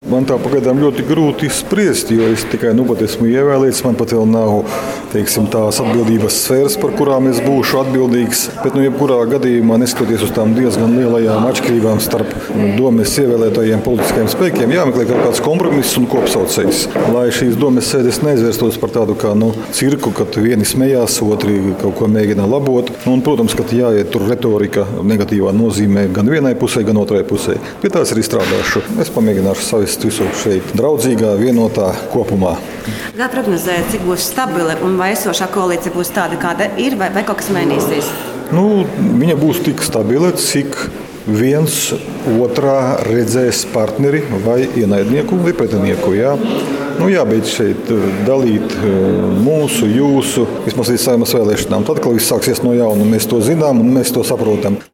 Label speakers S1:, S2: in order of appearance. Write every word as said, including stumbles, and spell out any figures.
S1: Man tā pagaidām ļoti grūti spriest, jo es tikai nu pat esmu ievēlēts. Man pat vēl nav, teiksim, tās atbildības sfēras, par kurām es būšu atbildīgs. Bet, nu, jebkurā gadījumā, neskatoties uz tām diezgan lielajām atšķirībām starp domes ievēlētajiem politiskajiem spēkiem, jāmeklē kaut kāds kompromiss un kopsaucējs. Lai šīs domes sēdes neizvērstos par tādu kā nu, cirku, kad vieni smējās, otri kaut ko mēģina labot. Un, protams, ka jāiet tur retorika negatīvā nozīmē gan vienai pusē, gan otrai pusē. Pie tās arī strādāšu. Es pamēģināšu savest visu šeit draudzīgā, vienotā kopumā.
S2: Kā prognozējat, cik būs stabila un vai esošā koalīcija būs tāda, kāda ir, vai, vai kaut kas mainīsies?
S1: Nu, viņa būs tik stabila, cik viens otrā redzēs partneri vai ienaidnieku vai pretinieku. Jā. Nu, jābeidz šeit dalīt mūsu, jūsu, vismaz līdz Saeimas vēlēšanām. Tad, kad viss sāksies no jauna, mēs to zinām un mēs to saprotam.